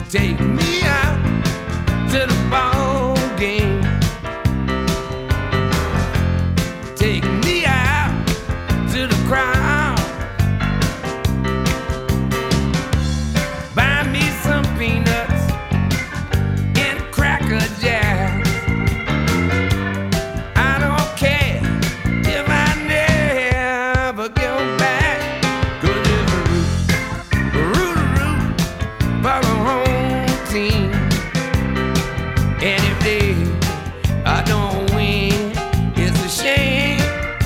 Take me out to the ball game. Take me out to the crowd. Buy me some peanuts and Cracker Jacks. I don't care if I never get back, 'cause it's a root for the home team. And if I don't win, it's a shame,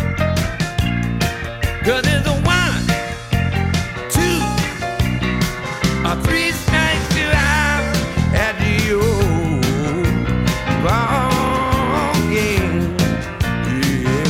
'cause it's a 1, 2, or 3 strikes you out at the old ball game. Yeah.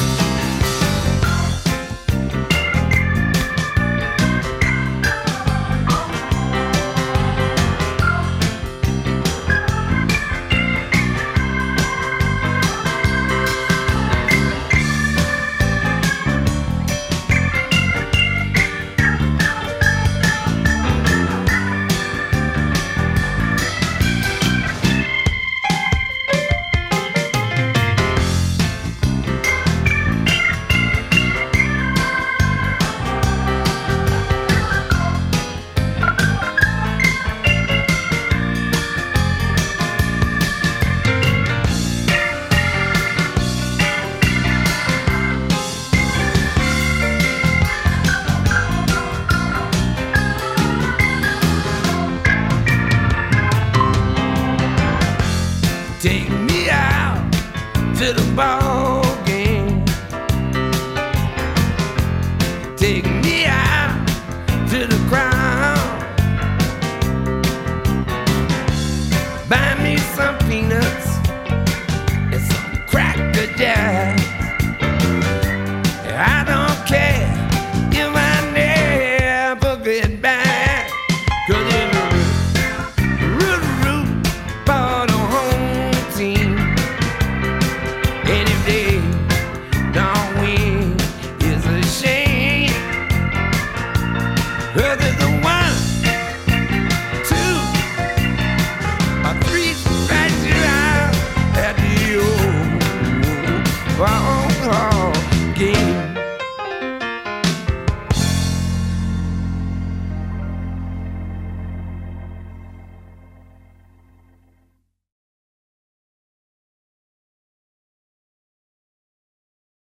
Take me out to the ball game. Take me out to the crowd. Buy me some peanuts and some Cracker Jacks. I don't care if I never get back, 'cause it's root for the home team. And if they don't win, it's a shame, 'cause